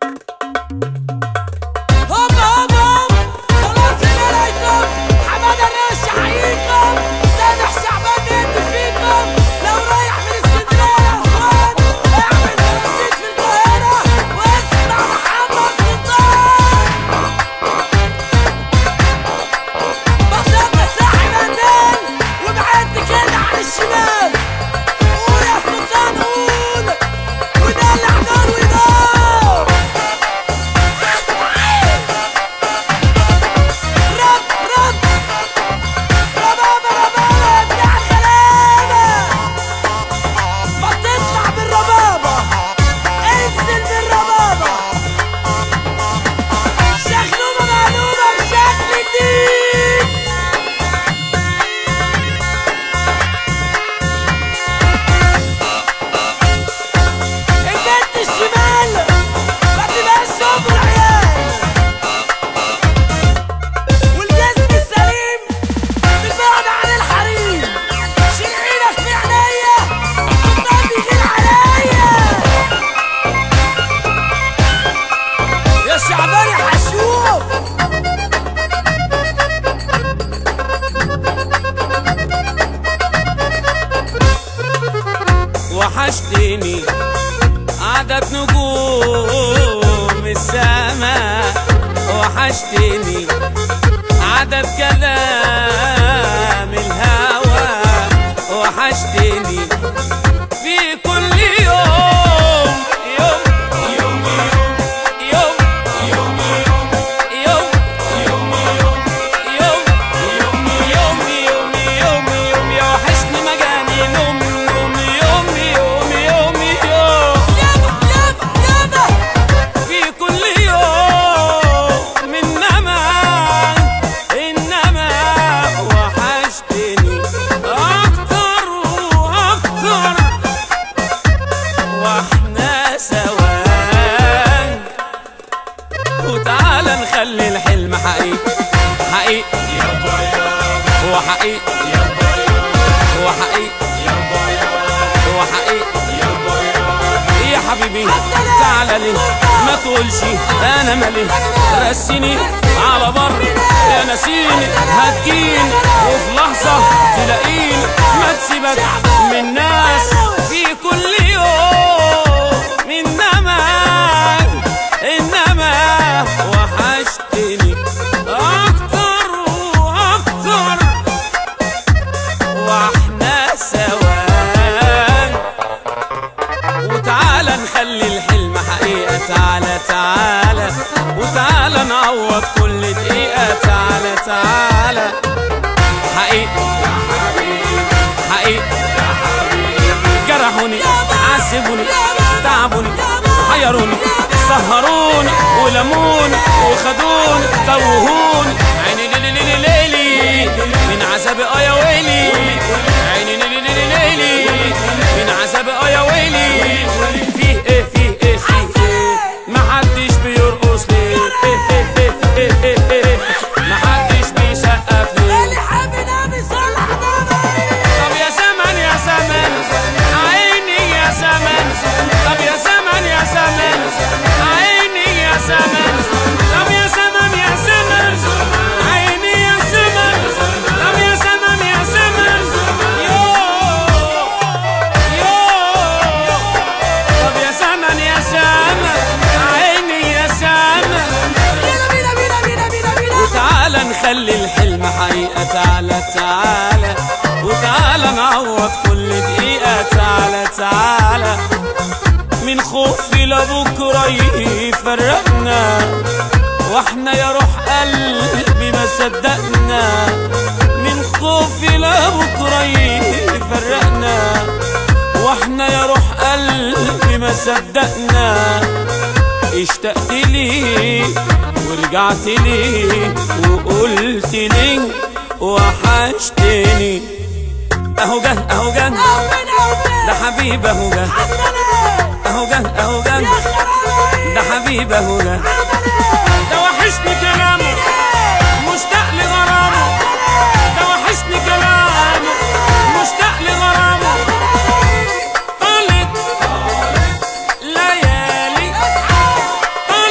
وحشتني عدد نجوم السماء، وحشتني عدد كلام الهوى، وحشتني في كل يوم يوم يوم يوم يوم يوم يوم يوم يوم يوم يوم يوم يوم يا وحشني مجاني نوم نوم يوم يوم يوم يوم في كل يوم إنما وحشتني أكتر وأكتر واحنا سوا، وتعالى نخلي الحلم حقيقي حقيقي هو حقيقي هو حقيقي هو حقيقي يا حبيبي تعالى لي ما تقولش انا مالي، رسيني على بر يا نسيني هتجيني وفي لحظة تلاقيني، ما تسيبك من ناس في كل يوم إنما وحشتني أكتر وأكتر واحنا سوا، وتعالى نخلي الحلم حقيقة، تعالى تعالى وتعالى نعوض كل دقيقة، تعالى تعالى حقيقي حقيقي جرحوني عذبوني تعبوني حيروني سهروني ولموني وخدوني توهوني، عيني ليلي ليلي من عذابي يا ويلي، عيني ليلي ليلي من عذابي يا ويلي، فيه ايه فيه ايه فيه ايه محدش بيرقص ليه، محدش بيسقف ليه، طب يا زمن يا زمن عيني يا زمن، طب يا زمن يا زمن عيني يا زمن، طب يا زمن يا زمن عيني يا زمن، طب يا زمن يا زمن يو طب يا زمن يا زمن عيني يا زمن، وتعالى نخلي الحلم حقيقة، تعالى تعالى وتعالى نعوض كل دقيقة، تعالى تعالى من خوفي لبكرة يفرقنا، واحنا يا روح قلبي ما صدقنا، من خوفي لبكرة يفرقنا، واحنا يا روح قلبي ما صدقنا، اشتقت لي ورجعت لي وقلت لي وحشتني، اهو جه اهو جه ده حبيب اهو جه، اهو جه اهو جه ده حبيب اهو جه، ده وحشني كلامه مشتاق لغرامه، ده وحشني كلامه مشتاق لغرامه، طالت ليالي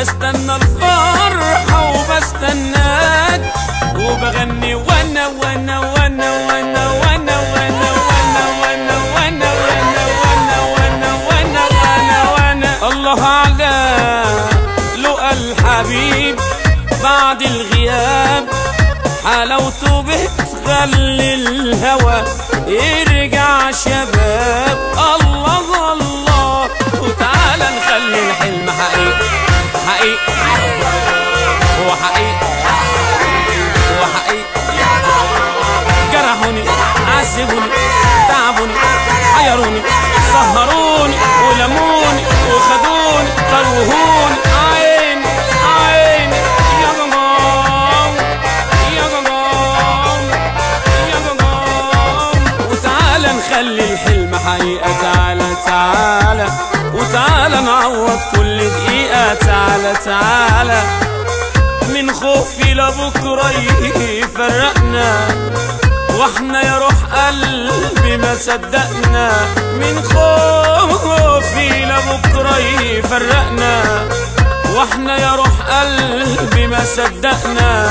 بستنى الفرحة وبستناك، وبغني وانا وانا وانا وانا وانا وانا وانا وانا وانا وانا وانا وانا وانا وانا. الله على لقى الحبيب بعد الغياب، حلاوته بتخلي الهوى يرجع شباب. الله الله، وتعالى نخلي الحلم حقيقي حقيقي، هو حقيقي هو حقيقي. جرحوني عذبوني تعبوني حيروني سهروني ولموني وخدوني طروهوني. عيني عيني يا جمام يا جمام يا جمام. وتعالى نخلي الحلم حقيقة، تعالى تعالى وتعالى نعوض كل دقيقة. تعالى تعالى من خوفي لبكرة يفرقنا، واحنا يا روح قلبي ما صدقنا. من خوفي لبكرة يفرقنا، واحنا يا روح قلبي ما صدقنا.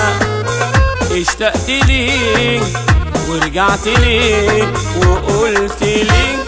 اشتقت ليك ورجعت ليك وقلت ليك